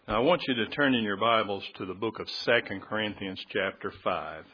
Now, I want you to turn in your Bibles to the book of 2 Corinthians chapter 5.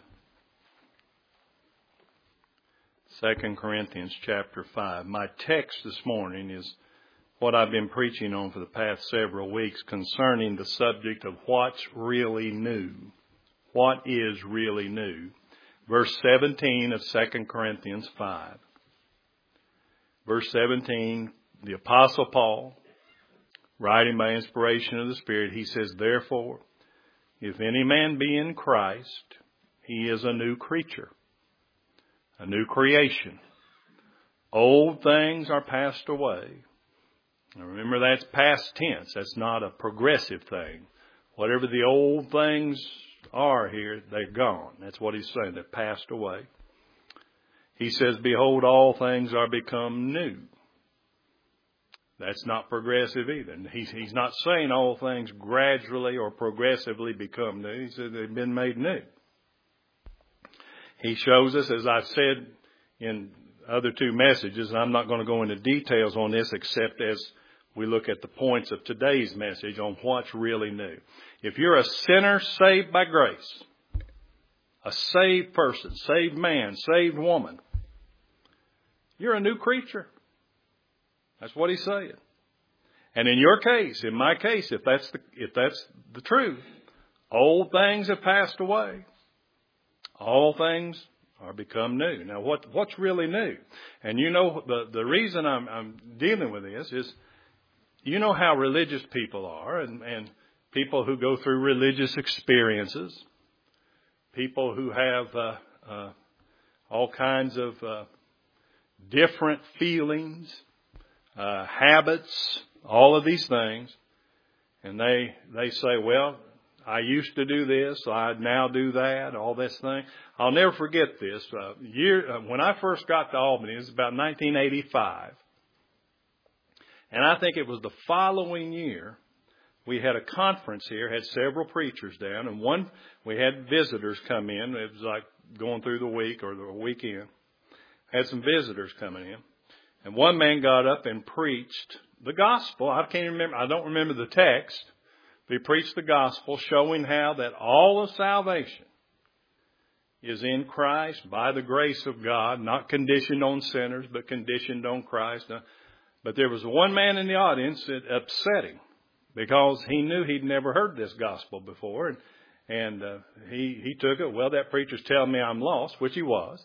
2 Corinthians chapter 5. My text this morning is what I've been preaching on for the past several weeks concerning the subject of what's really new. What is really new? Verse 17 of 2 Corinthians 5. Verse 17, the Apostle Paul, writing by inspiration of the Spirit, he says, "Therefore, if any man be in Christ, he is a new creature, a new creation. Old things are passed away." Now remember, that's past tense. That's not a progressive thing. Whatever the old things are here, they're gone. That's what he's saying. They're passed away. He says, "Behold, all things are become new." That's not progressive either. He's not saying all things gradually or progressively become new. He said they've been made new. He shows us, as I've said in other two messages, and I'm not going to go into details on this except as we look at the points of today's message on what's really new. If you're a sinner saved by grace, a saved person, saved man, saved woman, you're a new creature. That's what he's saying. And in your case, in my case, if that's the truth, old things have passed away. All things are become new. Now, what's really new? And you know, the reason I'm dealing with this is, you know how religious people are, and people who go through religious experiences, people who have all kinds of different feelings, habits, all of these things. And they say, well, I used to do this, so I now do that, all this thing. I'll never forget this. When I first got to Albany, it was about 1985. And I think it was the following year, we had a conference here, had several preachers down, and we had visitors come in. It was like going through the week or the weekend. Had some visitors coming in. And one man got up and preached the gospel. I don't remember the text. But he preached the gospel, showing how that all of salvation is in Christ by the grace of God, not conditioned on sinners, but conditioned on Christ. But there was one man in the audience that upset him because he knew he'd never heard this gospel before. And he took it, well, that preacher's telling me I'm lost, which he was.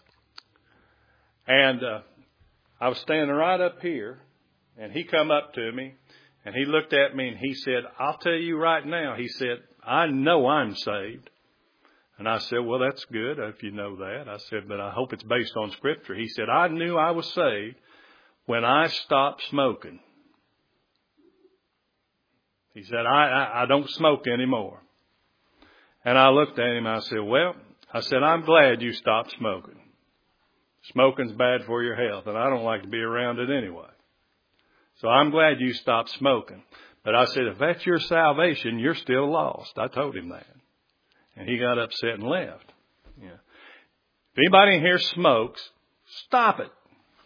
And I was standing right up here, and he come up to me, and he looked at me, and he said, "I'll tell you right now," he said, "I know I'm saved." And I said, "Well, that's good if you know that." I said, "But I hope it's based on Scripture." He said, "I knew I was saved when I stopped smoking." He said, I don't smoke anymore. And I looked at him, I said, "Well," I said, "I'm glad you stopped smoking. Smoking's bad for your health, and I don't like to be around it anyway. So I'm glad you stopped smoking. But I said, if that's your salvation, you're still lost." I told him that. And he got upset and left. Yeah. If anybody in here smokes, stop it.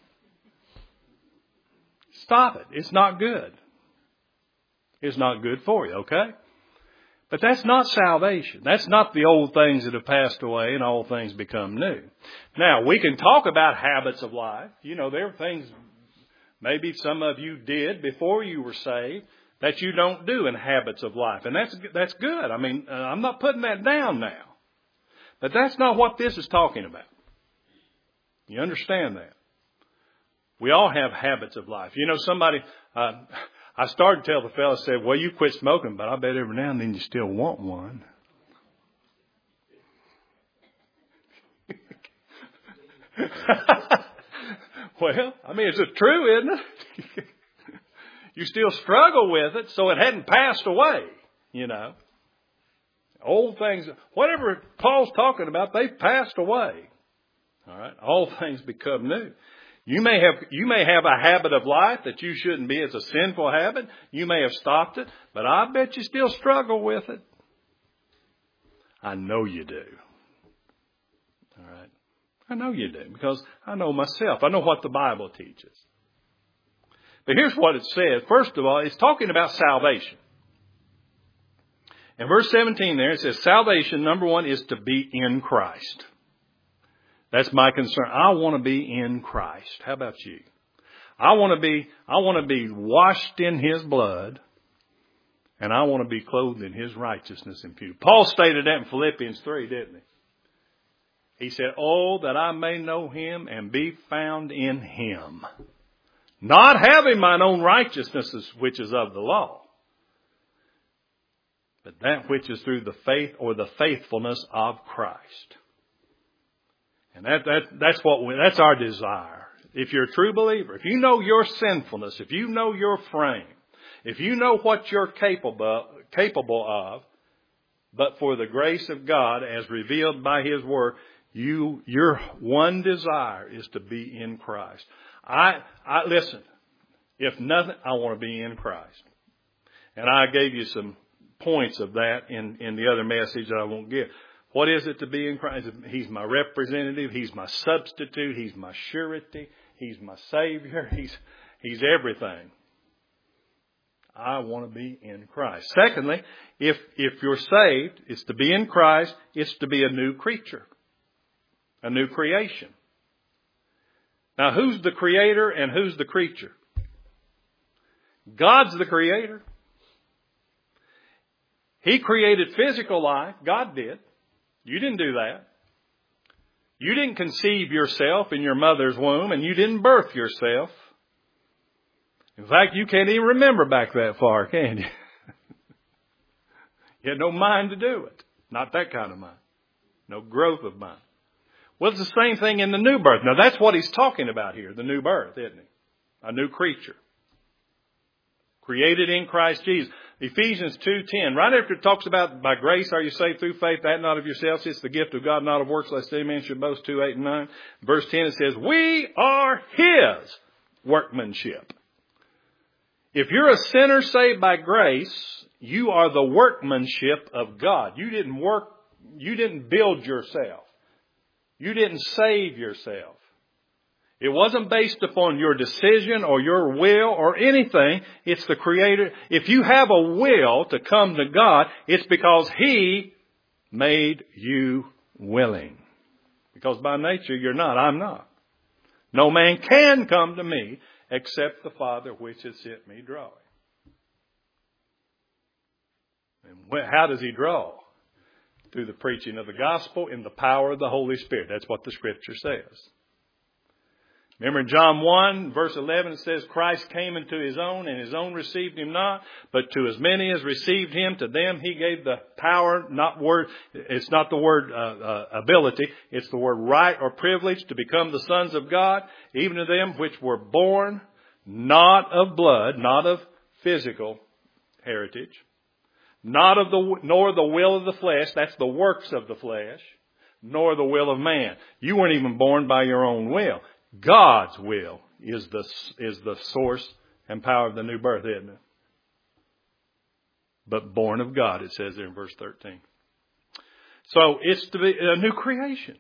Stop it. It's not good. It's not good for you, okay? But that's not salvation. That's not the old things that have passed away and all things become new. Now, we can talk about habits of life. You know, there are things maybe some of you did before you were saved that you don't do in habits of life. And that's good. I mean, I'm not putting that down now. But that's not what this is talking about. You understand that? We all have habits of life. You know, somebody... I started to tell the fellow, said, "Well, you quit smoking, but I bet every now and then you still want one." Well, I mean, it's true, isn't it? You still struggle with it, so it hadn't passed away, you know. Old things, whatever Paul's talking about, they've passed away. All right, all things become new. You may have a habit of life that you shouldn't be. It's a sinful habit. You may have stopped it, but I bet you still struggle with it. I know you do. All right. I know you do because I know myself. I know what the Bible teaches. But here's what it says. First of all, it's talking about salvation. In verse 17 there, it says salvation, number one, is to be in Christ. That's my concern. I want to be in Christ. How about you? I want to be washed in His blood, and I want to be clothed in His righteousness and purity. Paul stated that in Philippians 3, didn't he? He said, "Oh, that I may know Him and be found in Him, not having mine own righteousness which is of the law, but that which is through the faith or the faithfulness of Christ." And that's our desire. If you're a true believer, if you know your sinfulness, if you know your frame, if you know what you're capable of, but for the grace of God as revealed by His Word, your one desire is to be in Christ. Listen, if nothing, I want to be in Christ. And I gave you some points of that in the other message that I won't give. What is it to be in Christ? He's my representative. He's my substitute. He's my surety. He's my Savior. He's everything. I want to be in Christ. Secondly, if you're saved, it's to be in Christ. It's to be a new creature, a new creation. Now, who's the creator and who's the creature? God's the creator. He created physical life. God did. You didn't do that. You didn't conceive yourself in your mother's womb, and you didn't birth yourself. In fact, you can't even remember back that far, can you? You had no mind to do it. Not that kind of mind. No growth of mind. Well, it's the same thing in the new birth. Now, that's what he's talking about here, the new birth, isn't it? A new creature. Created in Christ Jesus. Ephesians 2:10, right after it talks about by grace are you saved through faith, that not of yourselves, it's the gift of God, not of works, lest any man should boast. 2:8 and 9. Verse 10 it says, we are His workmanship. If you're a sinner saved by grace, you are the workmanship of God. You didn't build yourself. You didn't save yourself. It wasn't based upon your decision or your will or anything. It's the Creator. If you have a will to come to God, it's because He made you willing. Because by nature you're not. I'm not. No man can come to me except the Father which has sent me drawing. And how does He draw? Through the preaching of the gospel in the power of the Holy Spirit. That's what the Scripture says. Remember in John 1, verse 11, it says, Christ came into His own, and His own received Him not. But to as many as received Him, to them He gave the power, not word, it's not the word ability, it's the word right or privilege to become the sons of God, even to them which were born not of blood, not of physical heritage, nor the will of the flesh, that's the works of the flesh, nor the will of man. You weren't even born by your own will. God's will is the source and power of the new birth, isn't it? But born of God, it says there in verse 13. So it's to be a new creation.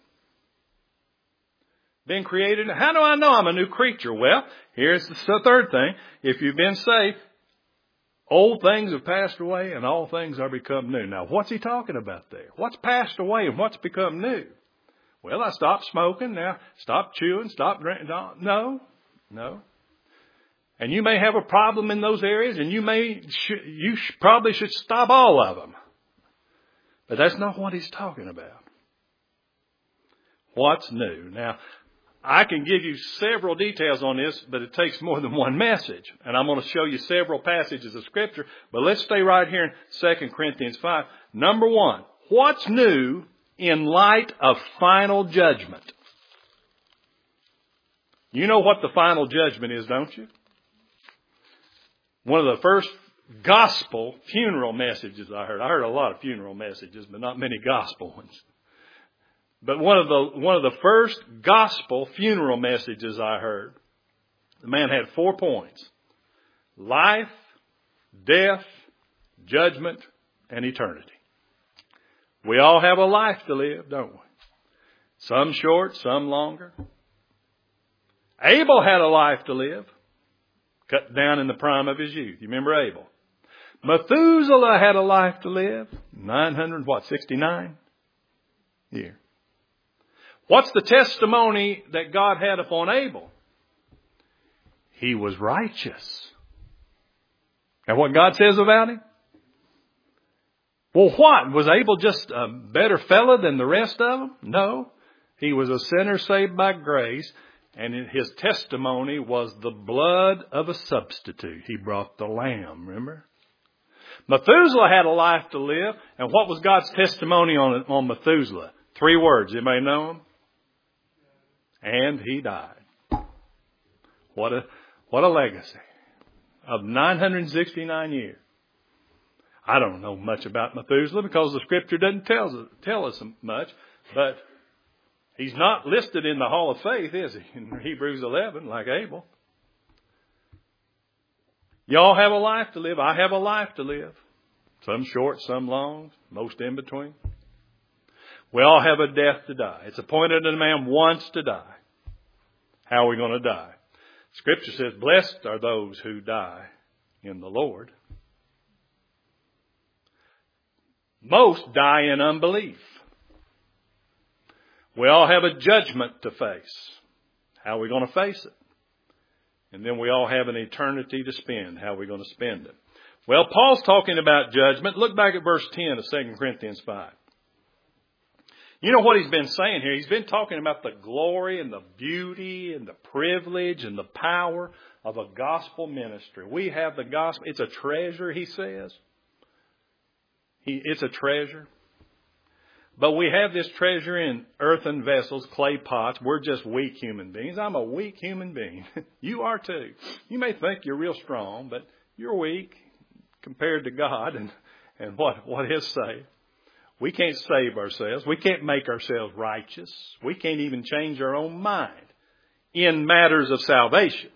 Been created. How do I know I'm a new creature? Well, here's the third thing. If you've been saved, old things have passed away and all things are become new. Now, what's he talking about there? What's passed away and what's become new? Well, I stopped smoking. Now, stop chewing, stop drinking. No. And you may have a problem in those areas, and you probably should stop all of them. But that's not what he's talking about. What's new? Now, I can give you several details on this, but it takes more than one message. And I'm going to show you several passages of Scripture. But let's stay right here in 2 Corinthians 5. Number one, what's new in light of final judgment? You know what the final judgment is, don't you? One of the first gospel funeral messages I heard. I heard a lot of funeral messages, but not many gospel ones. But one of the first gospel funeral messages I heard, the man had 4 points: life, death, judgment, and eternity. We all have a life to live, don't we? Some short, some longer. Abel had a life to live, cut down in the prime of his youth. You remember Abel? Methuselah had a life to live. 969 years. What's the testimony that God had upon Abel? He was righteous. And what God says about him? Well, what? Was Abel just a better fella than the rest of them? No. He was a sinner saved by grace, and his testimony was the blood of a substitute. He brought the lamb, remember? Methuselah had a life to live, and what was God's testimony on Methuselah? 3 words. Anybody know them? And he died. What a legacy of 969 years. I don't know much about Methuselah because the Scripture doesn't tell us much, but he's not listed in the Hall of Faith, is he? In Hebrews 11, like Abel. Y'all have a life to live. I have a life to live. Some short, some long, most in between. We all have a death to die. It's appointed that a man wants to die. How are we going to die? Scripture says, blessed are those who die in the Lord. Most die in unbelief. We all have a judgment to face. How are we going to face it? And then we all have an eternity to spend. How are we going to spend it? Well, Paul's talking about judgment. Look back at verse 10 of 2 Corinthians 5. You know what he's been saying here? He's been talking about the glory and the beauty and the privilege and the power of a gospel ministry. We have the gospel. It's a treasure, he says. It's a treasure. But we have this treasure in earthen vessels, clay pots. We're just weak human beings. I'm a weak human being. You are too. You may think you're real strong, but you're weak compared to God and what His say. We can't save ourselves. We can't make ourselves righteous. We can't even change our own mind in matters of salvation.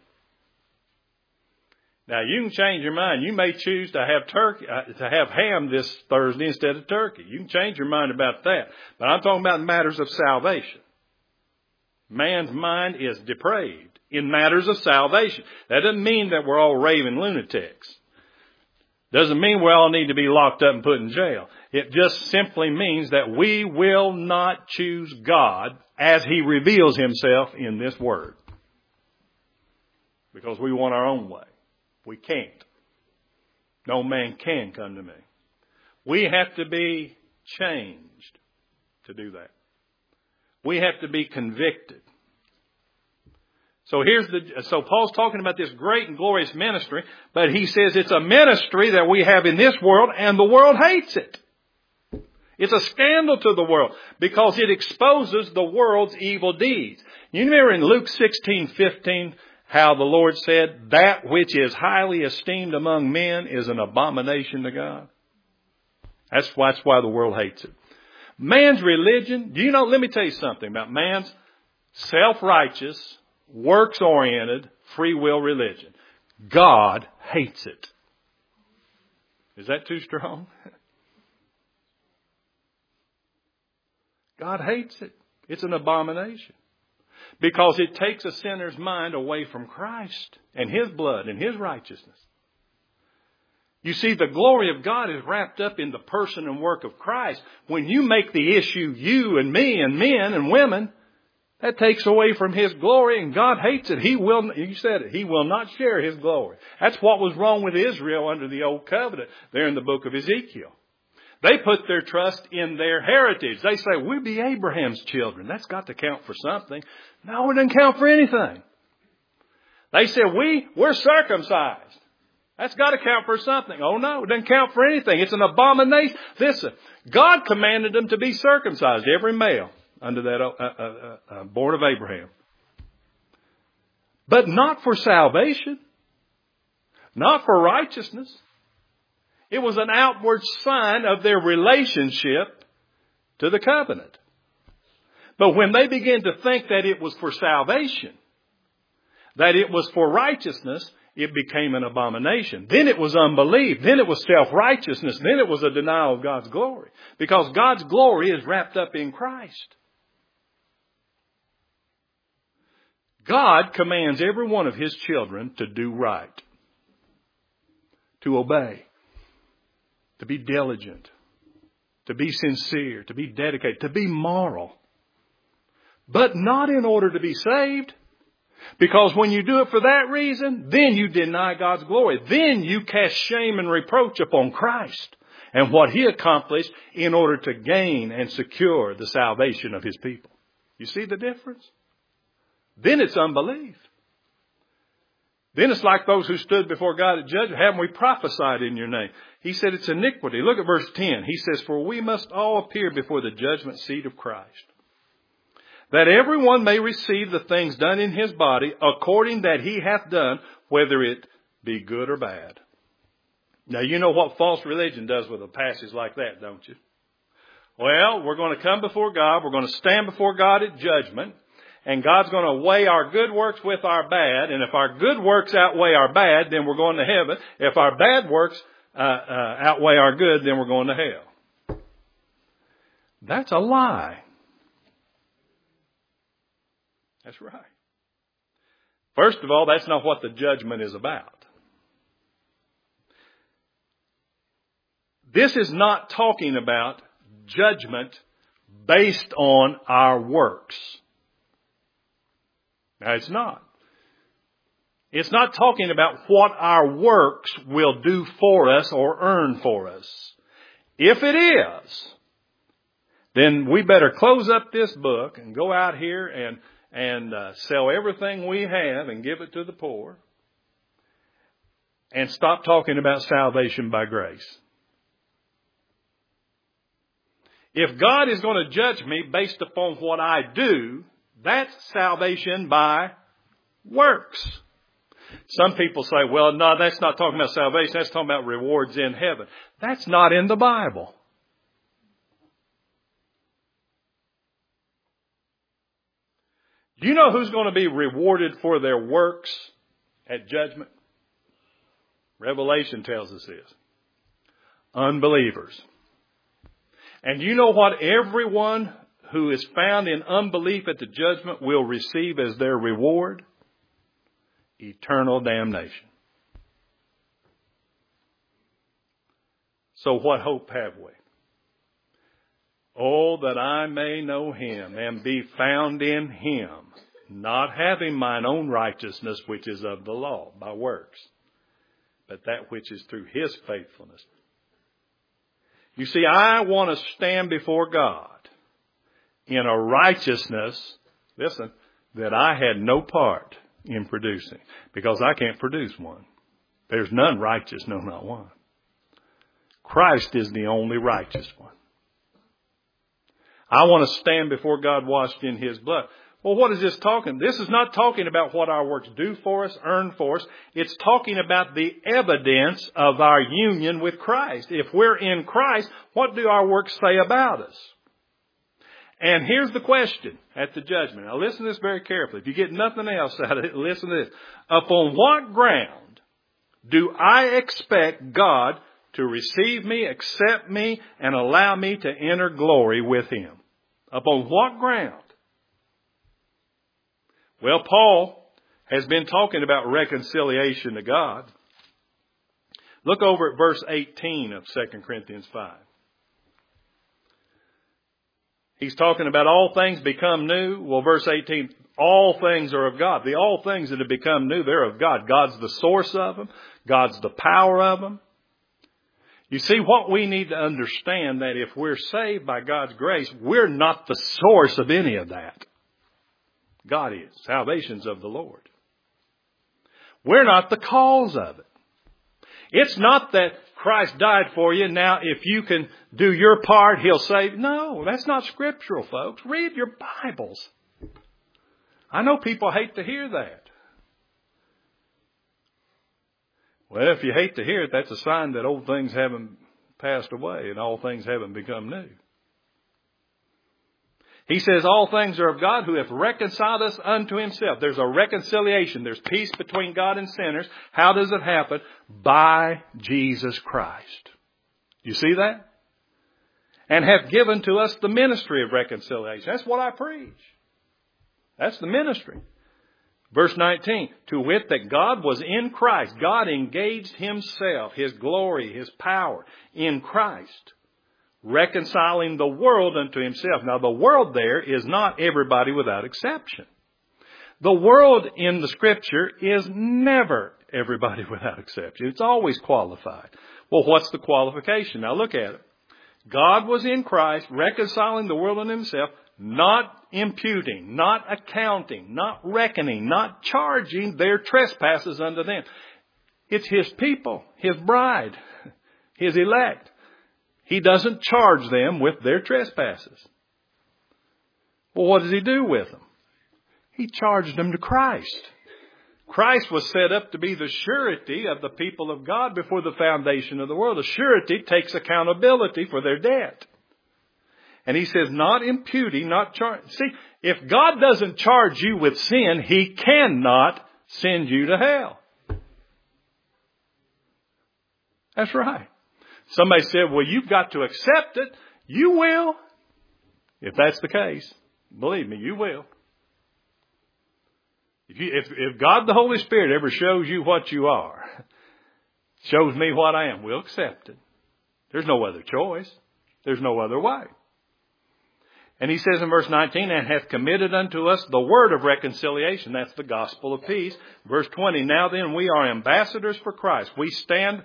Now, you can change your mind. You may choose to have ham this Thursday instead of turkey. You can change your mind about that. But I'm talking about matters of salvation. Man's mind is depraved in matters of salvation. That doesn't mean that we're all raving lunatics. Doesn't mean we all need to be locked up and put in jail. It just simply means that we will not choose God as He reveals Himself in this Word. Because we want our own way. We can't. No man can come to me. We have to be changed to do that. We have to be convicted. So Paul's talking about this great and glorious ministry, but he says it's a ministry that we have in this world and the world hates it. It's a scandal to the world because it exposes the world's evil deeds. You remember in Luke 16:15 how the Lord said, that which is highly esteemed among men is an abomination to God. That's why the world hates it. Man's religion, let me tell you something about man's self-righteous, works-oriented, free will religion. God hates it. Is that too strong? God hates it. It's an abomination. Because it takes a sinner's mind away from Christ and His blood and His righteousness. You see, the glory of God is wrapped up in the person and work of Christ. When you make the issue you and me and men and women, that takes away from His glory, and God hates it. You said it, He will not share His glory. That's what was wrong with Israel under the Old Covenant there in the book of Ezekiel. They put their trust in their heritage. They say, we'll be Abraham's children. That's got to count for something. No, it doesn't count for anything. They said, we're circumcised. That's got to count for something. Oh, no, it doesn't count for anything. It's an abomination. Listen, God commanded them to be circumcised, every male under that born of Abraham. But not for salvation. Not for righteousness. It was an outward sign of their relationship to the covenant. But when they began to think that it was for salvation, that it was for righteousness, it became an abomination. Then it was unbelief. Then it was self-righteousness. Then it was a denial of God's glory. Because God's glory is wrapped up in Christ. God commands every one of His children to do right, to obey, to be diligent, to be sincere, to be dedicated, to be moral. But not in order to be saved. Because when you do it for that reason, then you deny God's glory. Then you cast shame and reproach upon Christ and what He accomplished in order to gain and secure the salvation of His people. You see the difference? Then it's unbelief. Then it's like those who stood before God at judgment. Haven't we prophesied in your name? He said it's iniquity. Look at verse 10. He says, for we must all appear before the judgment seat of Christ, that everyone may receive the things done in his body according that he hath done, whether it be good or bad. Now, you know what false religion does with a passage like that, don't you? Well, we're going to come before God. We're going to stand before God at judgment. And God's going to weigh our good works with our bad. And if our good works outweigh our bad, then we're going to heaven. If our bad works outweigh our good, then we're going to hell. That's a lie. That's right. First of all, that's not what the judgment is about. This is not talking about judgment based on our works. Now, it's not. It's not talking about what our works will do for us or earn for us. If it is, then we better close up this book and go out here and sell everything we have and give it to the poor and stop talking about salvation by grace. If God is going to judge me based upon what I do, that's salvation by works. Some people say, well, no, that's not talking about salvation. That's talking about rewards in heaven. That's not in the Bible. Do you know who's going to be rewarded for their works at judgment? Revelation tells us this. Unbelievers. And you know what everyone who is found in unbelief at the judgment will receive as their reward? Eternal damnation. So what hope have we? Oh, that I may know Him and be found in Him, not having mine own righteousness which is of the law by works, but that which is through His faithfulness. You see, I want to stand before God in a righteousness, listen, that I had no part in producing, because I can't produce one. There's none righteous, no, not one. Christ is the only righteous one. I want to stand before God washed in His blood. Well, what is this talking? This is not talking about what our works do for us, earn for us. It's talking about the evidence of our union with Christ. If we're in Christ, what do our works say about us? And here's the question at the judgment. Now listen to this very carefully. If you get nothing else out of it, listen to this. Upon what ground do I expect God to receive me, accept me, and allow me to enter glory with Him? Upon what ground? Well, Paul has been talking about reconciliation to God. Look over at verse 18 of 2 Corinthians 5. He's talking about all things become new. Well, verse 18, all things are of God. The all things that have become new, they're of God. God's the source of them. God's the power of them. You see, what we need to understand, that if we're saved by God's grace, we're not the source of any of that. God is. Salvation's of the Lord. We're not the cause of it. It's not that Christ died for you. Now, if you can do your part, He'll save. No, that's not scriptural, folks. Read your Bibles. I know people hate to hear that. Well, if you hate to hear it, that's a sign that old things haven't passed away and all things haven't become new. He says all things are of God, who hath reconciled us unto Himself. There's a reconciliation. There's peace between God and sinners. How does it happen? By Jesus Christ. You see that? And hath given to us the ministry of reconciliation. That's what I preach. That's the ministry. Verse 19, to wit that God was in Christ. God engaged Himself, His glory, His power in Christ, reconciling the world unto himself. Now, the world there is not everybody without exception. The world in the Scripture is never everybody without exception. It's always qualified. Well, what's the qualification? Now, look at it. God was in Christ, reconciling the world unto himself, not imputing, not accounting, not reckoning, not charging their trespasses unto them. It's his people, his bride, his elect. He doesn't charge them with their trespasses. Well, what does he do with them? He charged them to Christ. Christ was set up to be the surety of the people of God before the foundation of the world. The surety takes accountability for their debt. And he says, not imputing, not charging. See, if God doesn't charge you with sin, he cannot send you to hell. That's right. Somebody said, well, you've got to accept it. You will. If that's the case, believe me, you will. If God the Holy Spirit ever shows you what you are, shows me what I am, we'll accept it. There's no other choice. There's no other way. And he says in verse 19, and hath committed unto us the word of reconciliation. That's the gospel of peace. Verse 20, now then we are ambassadors for Christ. We stand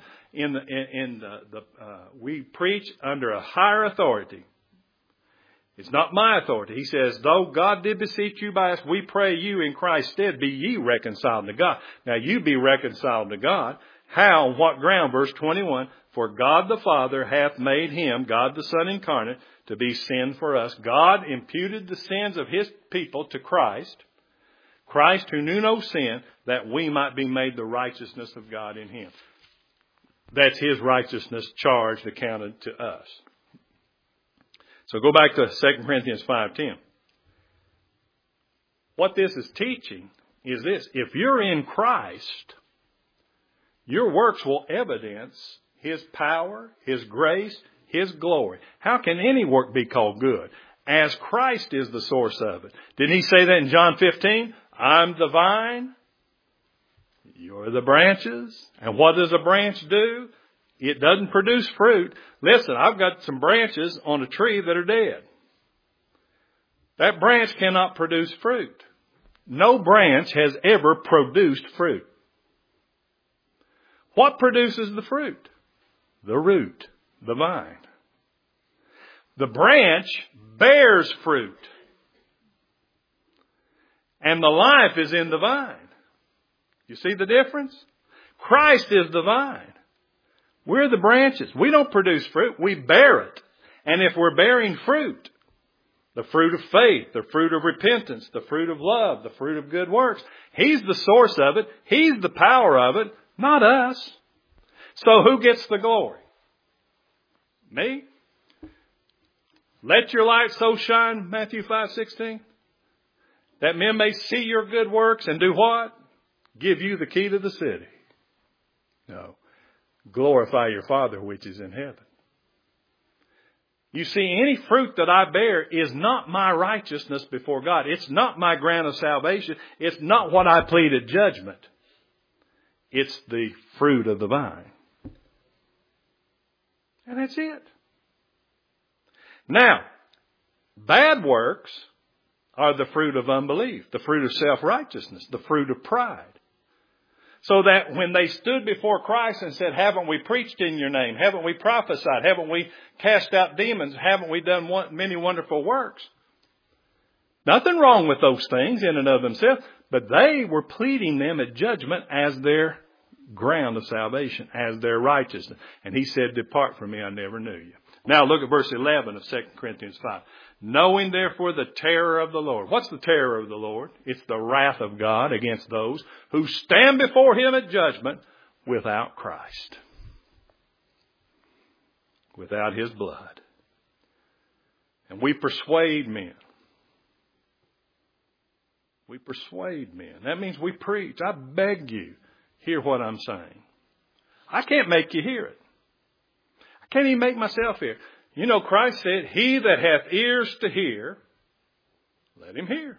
we preach under a higher authority. It's not my authority. He says, though God did beseech you by us, we pray you in Christ's stead, be ye reconciled to God. Now you be reconciled to God. How? On what ground? Verse 21, for God the Father hath made him, God the Son incarnate, to be sin for us. God imputed the sins of his people to Christ. Christ who knew no sin, that we might be made the righteousness of God in him. That's his righteousness charged, accounted to us. So go back to 2 Corinthians 5:10. What this is teaching is this. If you're in Christ, your works will evidence his power, his grace, his glory. How can any work be called good? As Christ is the source of it. Didn't he say that in John 15? I'm the vine, you're the branches. And what does a branch do? It doesn't produce fruit. Listen, I've got some branches on a tree that are dead. That branch cannot produce fruit. No branch has ever produced fruit. What produces the fruit? The root, the vine. The branch bears fruit. And the life is in the vine. You see the difference? Christ is the vine. We're the branches. We don't produce fruit. We bear it. And if we're bearing fruit, the fruit of faith, the fruit of repentance, the fruit of love, the fruit of good works, he's the source of it. He's the power of it, not us. So who gets the glory? Me? Let your light so shine, Matthew 5:16, that men may see your good works and do what? Give you the key to the city. No. Glorify your Father which is in heaven. You see, any fruit that I bear is not my righteousness before God. It's not my grant of salvation. It's not what I plead at judgment. It's the fruit of the vine. And that's it. Now, bad works are the fruit of unbelief, the fruit of self-righteousness, the fruit of pride. So that when they stood before Christ and said, haven't we preached in your name? Haven't we prophesied? Haven't we cast out demons? Haven't we done many wonderful works? Nothing wrong with those things in and of themselves, but they were pleading them at judgment as their ground of salvation, as their righteousness. And he said, depart from me, I never knew you. Now look at verse 11 of 2 Corinthians 5. Knowing therefore the terror of the Lord. What's the terror of the Lord? It's the wrath of God against those who stand before him at judgment without Christ. Without his blood. And we persuade men. We persuade men. That means we preach. I beg you, hear what I'm saying. I can't make you hear it. I can't even make myself hear. You know, Christ said, he that hath ears to hear, let him hear.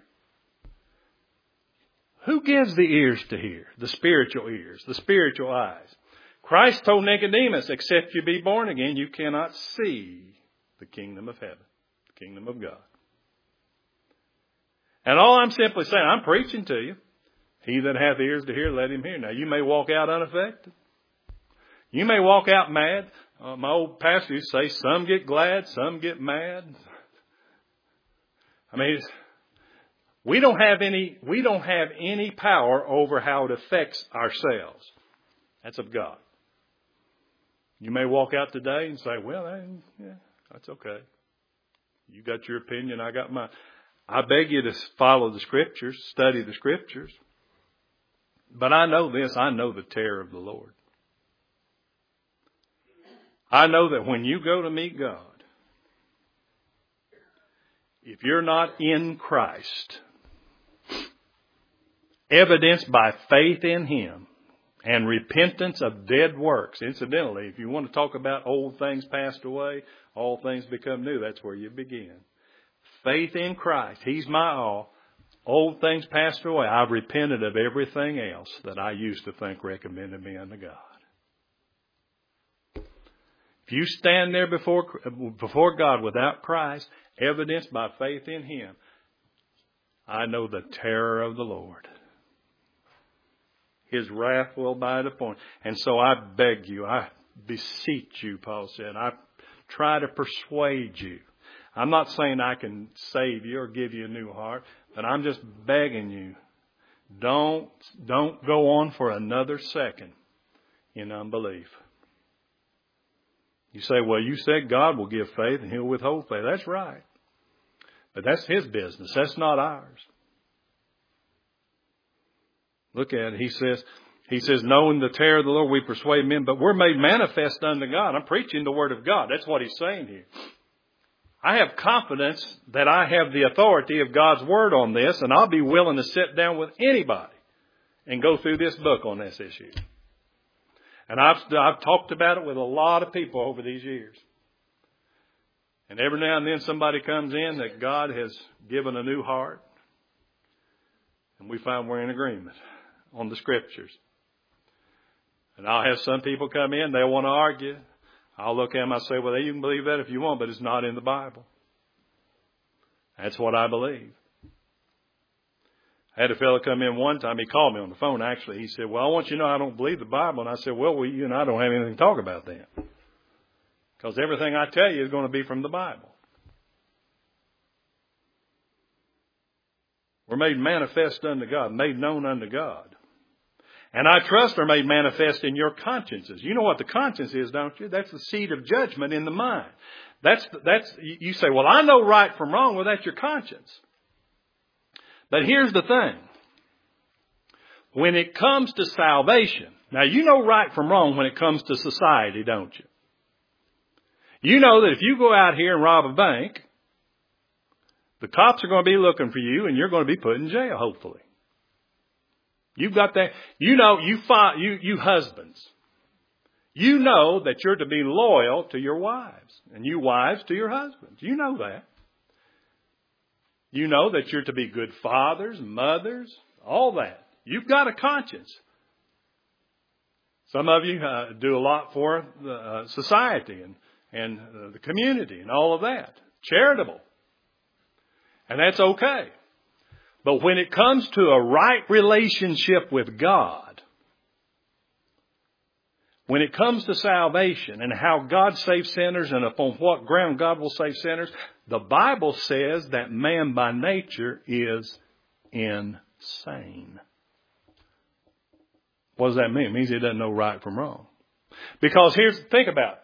Who gives the ears to hear? The spiritual ears, the spiritual eyes. Christ told Nicodemus, except you be born again, you cannot see the kingdom of heaven, the kingdom of God. And all I'm simply saying, I'm preaching to you. He that hath ears to hear, let him hear. Now, you may walk out unaffected. You may walk out mad. My old pastor used to say, some get glad, some get mad. I mean, we don't have any power over how it affects ourselves. That's of God. You may walk out today and say, well, that's okay. You got your opinion, I got mine. I beg you to follow the Scriptures, study the Scriptures. But I know this, I know the terror of the Lord. I know that when you go to meet God, if you're not in Christ, evidenced by faith in Him and repentance of dead works. Incidentally, if you want to talk about old things passed away, all things become new, that's where you begin. Faith in Christ. He's my all. Old things passed away. I've repented of everything else that I used to think recommended me unto God. If you stand there before God without Christ, evidenced by faith in Him, I know the terror of the Lord. His wrath will abide upon. And so I beg you, I beseech you, Paul said, I try to persuade you. I'm not saying I can save you or give you a new heart, but I'm just begging you, don't go on for another second in unbelief. You say, well, you said God will give faith and He'll withhold faith. That's right. But that's His business. That's not ours. Look at it. He says, knowing the terror of the Lord, we persuade men, but we're made manifest unto God. I'm preaching the Word of God. That's what he's saying here. I have confidence that I have the authority of God's Word on this, and I'll be willing to sit down with anybody and go through this book on this issue. And I've talked about it with a lot of people over these years. And every now and then somebody comes in that God has given a new heart, and we find we're in agreement on the Scriptures. And I'll have some people come in, they'll want to argue. I'll look at them, I say, well, you can believe that if you want, but it's not in the Bible. That's what I believe. I had a fellow come in one time, he called me on the phone actually. He said, well, I want you to know I don't believe the Bible. And I said, well, you and I don't have anything to talk about then. Because everything I tell you is going to be from the Bible. We're made manifest unto God, made known unto God. And I trust are made manifest in your consciences. You know what the conscience is, don't you? That's the seat of judgment in the mind. You say, well, I know right from wrong. Well, that's your conscience. But here's the thing. When it comes to salvation, now you know right from wrong when it comes to society, don't you? You know that if you go out here and rob a bank, the cops are going to be looking for you and you're going to be put in jail, hopefully. You've got that. You know, you husbands, you know that you're to be loyal to your wives and you wives to your husbands. You know that. You know that you're to be good fathers, mothers, all that. You've got a conscience. Some of you do a lot for the society and the community and all of that. Charitable. And that's okay. But when it comes to a right relationship with God, when it comes to salvation and how God saves sinners and upon what ground God will save sinners, the Bible says that man by nature is insane. What does that mean? It means he doesn't know right from wrong. Because think about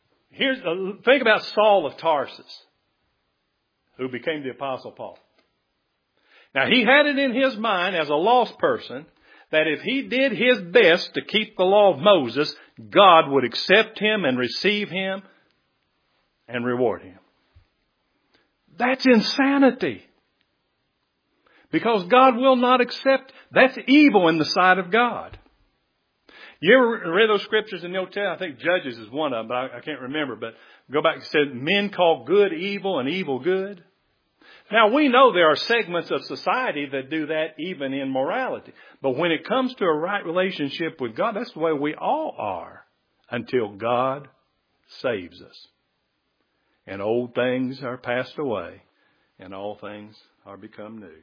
Saul of Tarsus, who became the Apostle Paul. Now, he had it in his mind as a lost person that if he did his best to keep the law of Moses, God would accept him and receive him and reward him. That's insanity. Because God will not accept. That's evil in the sight of God. You ever read those scriptures in the Old Testament? I think Judges is one of them, but I can't remember. But go back and said, men call good evil and evil good. Now, we know there are segments of society that do that even in morality. But when it comes to a right relationship with God, that's the way we all are until God saves us. and old things are passed away, and all things are become new.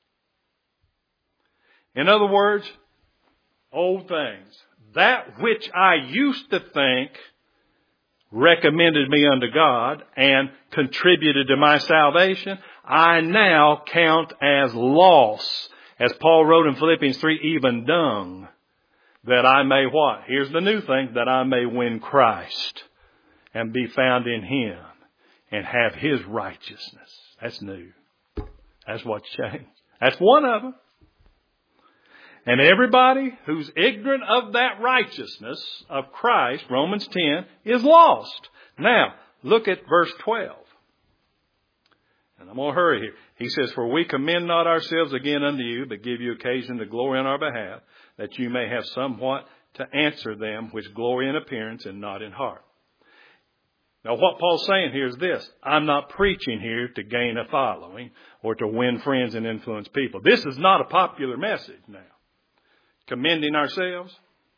In other words, old things. That which I used to think recommended me unto God and contributed to my salvation, I now count as loss. As Paul wrote in Philippians 3, even dung, that I may what? Here's the new thing, that I may win Christ and be found in Him and have His righteousness. That's new. That's what's changed. That's one of them. And everybody who's ignorant of that righteousness of Christ, Romans 10, is lost. Now, look at verse 12. And I'm going to hurry here. He says, for we commend not ourselves again unto you, but give you occasion to glory on our behalf, that you may have somewhat to answer them which glory in appearance and not in heart. Now, what Paul's saying here is this. I'm not preaching here to gain a following or to win friends and influence people. This is not a popular message now. Commending ourselves.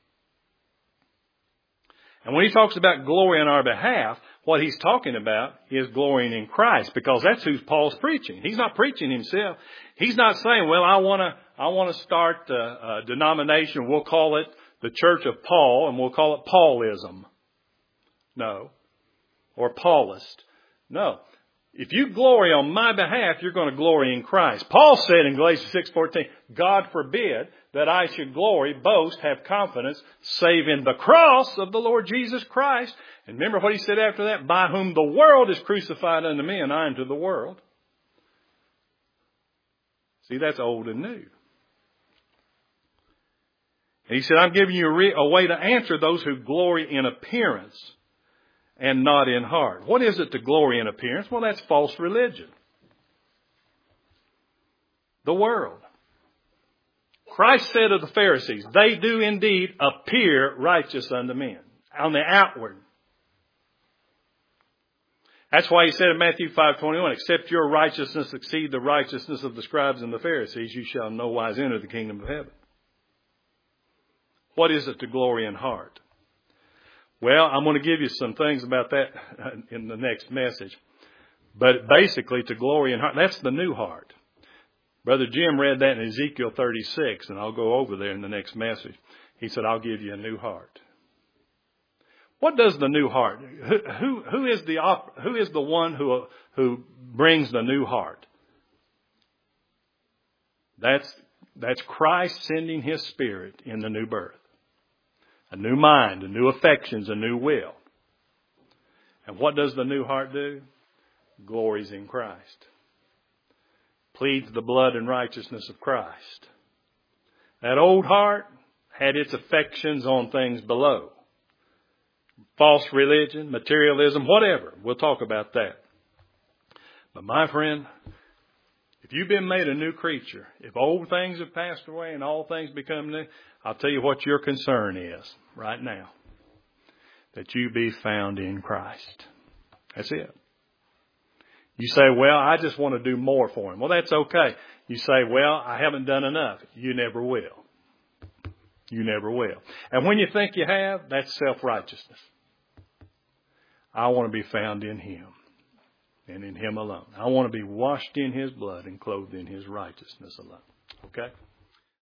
And when he talks about glory on our behalf, what he's talking about is glorying in Christ, because that's who Paul's preaching. He's not preaching himself. He's not saying, well, I want to start a denomination. We'll call it the Church of Paul, and we'll call it Paulism. No. Or Paulist. No. If you glory on my behalf, you're going to glory in Christ. Paul said in Galatians 6:14, God forbid that I should glory, boast, have confidence, save in the cross of the Lord Jesus Christ. And remember what he said after that? By whom the world is crucified unto me, and I unto the world. See, that's old and new. And he said, I'm giving you a way to answer those who glory in appearance and not in heart. What is it to glory in appearance? Well, that's false religion. The world. Christ said of the Pharisees, they do indeed appear righteous unto men, on the outward. That's why he said in Matthew 5:21, except your righteousness exceed the righteousness of the scribes and the Pharisees, you shall in no wise enter the kingdom of heaven. What is it to glory in heart? Well, I'm going to give you some things about that in the next message. But basically, to glory in heart, that's the new heart. Brother Jim read that in Ezekiel 36, and I'll go over there in the next message. He said, I'll give you a new heart. What does the new heart? Who is the one who brings the new heart? That's Christ sending His Spirit in the new birth. A new mind, a new affections, a new will. And what does the new heart do? Glories in Christ. Pleads the blood and righteousness of Christ. That old heart had its affections on things below. False religion, materialism, whatever. We'll talk about that. But my friend, if you've been made a new creature, if old things have passed away and all things become new, I'll tell you what your concern is right now. That you be found in Christ. That's it. You say, well, I just want to do more for Him. Well, that's okay. You say, well, I haven't done enough. You never will. You never will. And when you think you have, that's self-righteousness. I want to be found in Him and in Him alone. I want to be washed in His blood and clothed in His righteousness alone. Okay?